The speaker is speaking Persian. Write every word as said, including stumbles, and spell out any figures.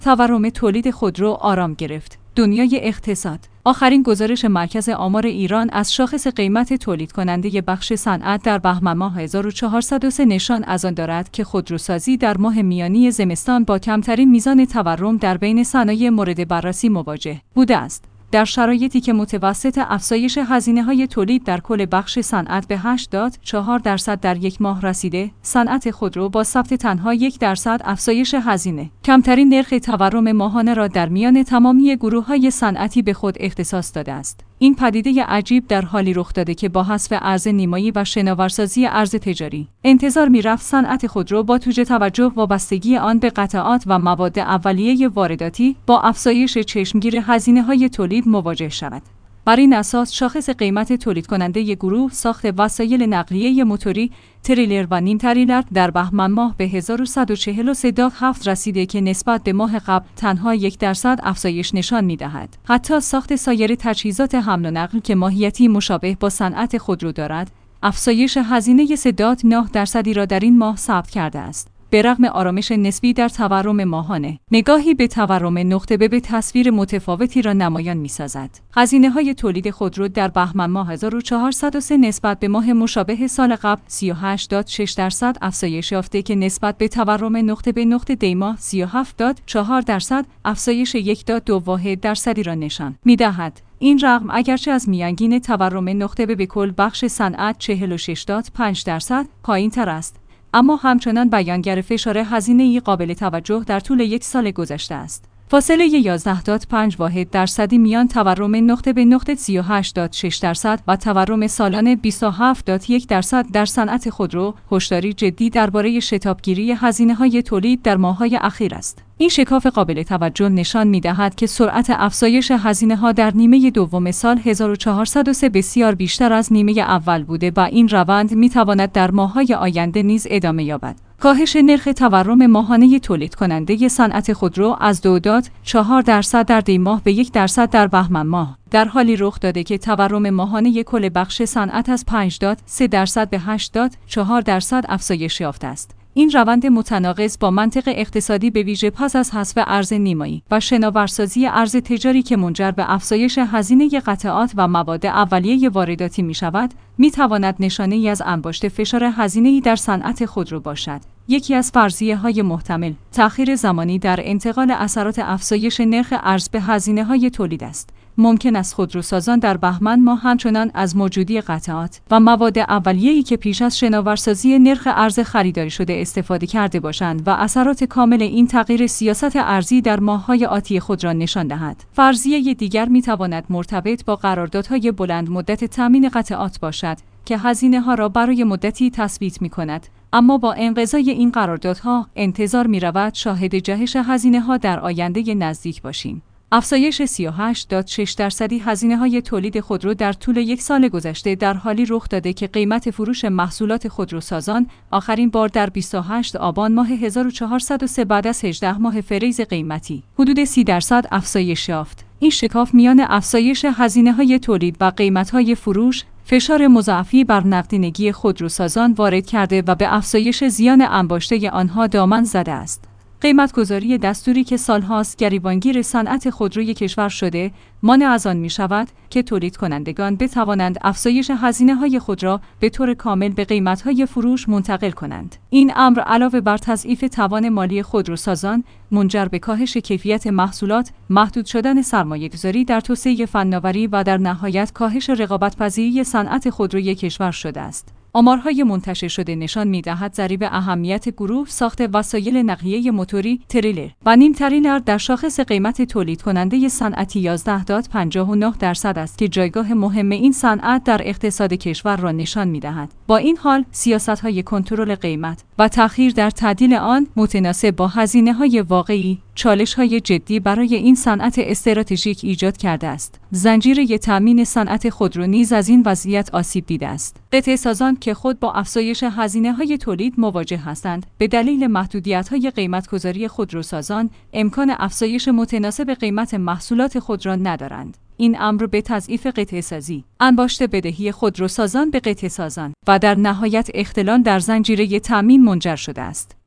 تورم تولید خودرو آرام گرفت. دنیای اقتصاد. آخرین گزارش مرکز آمار ایران از شاخص قیمت تولید کننده بخش صنعت در بهمن ماه هزار و چهارصد و سه نشان از آن دارد که خودروسازی در ماه میانی زمستان با کمترین میزان تورم در بین صنایع مورد بررسی مواجه بوده است. در شرایطی که متوسط افزایش هزینه‌های تولید در کل بخش صنعت به هشت ممیز چهار درصد در یک ماه رسیده، صنعت خودرو با ثبت تنها یک درصد افزایش هزینه، کمترین نرخ تورم ماهانه را در میان تمامی گروه‌های صنعتی به خود اختصاص داده است. این پدیده عجیب در حالی رخ داده که با حذف ارز نیمایی و شناورسازی ارز تجاری، انتظار می‌رفت صنعت خودرو با توجه توجه وابستگی آن به قطعات و مواد اولیه وارداتی با افزایش چشمگیر هزینه‌های تولید مواجه شود. بر این اساس شاخص قیمت تولید کننده گروه ساخت وسایل نقلیه موتوری تریلر و نیم تریلر در بهمن ماه به هزار و صد و چهل و سه ممیز هفت رسیده که نسبت به ماه قبل تنها یک درصد افزایش نشان می‌دهد. حتی ساخت سایر تجهیزات حمل و نقل که ماهیتی مشابه با صنعت خودرو دارد، افزایش هزینه سه ممیز نه درصدی را در این ماه ثبت کرده است. به رغم آرامش نسبی در تورم ماهانه، نگاهی به تورم نقطه به به تصویر متفاوتی را نمایان می‌سازد. هزینه‌های تولید خودرو در بهمن ماه هزار و چهارصد و سه نسبت به ماه مشابه سال قبل سی و هشت ممیز شش درصد افزایش یافته که نسبت به تورم نقطه به نقطه دی ماه سی و هفت ممیز چهار درصد افزایش یک ممیز دو درصدی را نشان می‌دهد. این رقم اگرچه از میانگین تورم نقطه به به کل بخش صنعت چهل و شش ممیز پنج درصد پایین‌تر است، اما همچنان بیانگر فشار هزینه‌ای قابل توجه در طول یک سال گذشته است. فاصله یازده ممیز پنج درصدی میان تورم نقطه به نقطه سی و هشت ممیز شش درصد و تورم سالانه بیست و هفت ممیز یک درصد در صنعت خودرو هشداری جدی درباره شتابگیری هزینه‌های تولید در ماه‌های اخیر است. این شکاف قابل توجه نشان می‌دهد که سرعت افزایش هزینه‌ها در نیمه دوم سال هزار و چهارصد و سه بسیار بیشتر از نیمه اول بوده و این روند می‌تواند در ماه‌های آینده نیز ادامه یابد. کاهش نرخ تورم ماهانه تولید کننده صنعت خودرو از دو ممیز چهار درصد در دی ماه به یک درصد در بهمن ماه در حالی رخ داده که تورم ماهانه کل بخش صنعت از پنج ممیز سه درصد به هشت ممیز چهار درصد افزایش یافته است. این روند متناقض با منطق اقتصادی به ویژه پس از حذف ارز نیمایی و شناورسازی ارز تجاری که منجر به افزایش هزینه قطعات و مواد اولیه وارداتی می شود، می تواند نشانه‌ای از انباشت فشار هزینه‌ای در صنعت خودرو باشد. یکی از فرضیه‌های محتمل، تأخیر زمانی در انتقال اثرات افزایش نرخ ارز به هزینه‌های تولید است. ممکن است خودروسازان در بهمن ماه همچنان از موجودی قطعات و مواد اولیه‌ای که پیش از شناورسازی نرخ ارز خریداری شده استفاده کرده باشند و اثرات کامل این تغییر سیاست ارزی در ماه‌های آتی خود را نشان دهد. فرضیه دیگر می‌تواند مرتبط با قراردادهای بلند مدت تامین قطعات باشد که هزینه‌ها را برای مدتی تثبیت می‌کند، اما با انقضای این قراردادها انتظار می‌رود شاهد جهش هزینه‌ها در آینده نزدیک باشیم. افزایش سی و هشت ممیز شش درصدی هزینه‌های تولید خودرو در طول یک سال گذشته در حالی رخ داده که قیمت فروش محصولات خودروسازان آخرین بار در بیست و هشتم آبان ماه هزار و چهارصد و سه بعد از هجده ماه فریز قیمتی حدود سی درصد افزایش یافت. این شکاف میان افزایش هزینه‌های تولید و قیمت‌های فروش فشار مضاعفی بر نقدینگی خودروسازان وارد کرده و به افزایش زیان انباشته آنها دامن زده است. قیمت‌گذاری دستوری که سال‌هاست گریبانگیر صنعت خودروی کشور شده، مانع از آن می‌شود که تولید کنندگان بتوانند افزایش هزینه‌های خود را به طور کامل به قیمت‌های فروش منتقل کنند. این امر علاوه بر تضعیف توان مالی خودروسازان، منجر به کاهش کیفیت محصولات، محدود شدن سرمایه‌گذاری در توسعه فناوری و در نهایت کاهش رقابت‌پذیری صنعت خودروی کشور شده است. آمارهای منتشر شده نشان می‌دهد ضریب اهمیت گروه ساخت وسایل نقلیه موتوری تریلر و نیم تریلر در شاخص قیمت تولید کننده صنعتی یازده ممیز پنجاه و نه درصد است که جایگاه مهم این صنعت در اقتصاد کشور را نشان می‌دهد. با این حال سیاست‌های کنترل قیمت و تأخیر در تعدیل آن متناسب با هزینه‌های واقعی چالش‌های جدی برای این صنعت استراتژیک ایجاد کرده است. زنجیره تامین صنعت خودرو نیز از این وضعیت آسیب دیده است. قطعه‌سازان که خود با افزایش هزینه‌های تولید مواجه هستند، به دلیل محدودیت‌های قیمت‌گذاری خودروسازان امکان افزایش متناسب قیمت محصولات خود را ندارند. این امر به تضعیف قطعه‌سازی، انباشت بدهی خودروسازان به قطعه‌سازان و در نهایت اختلال در زنجیره تامین منجر شده است.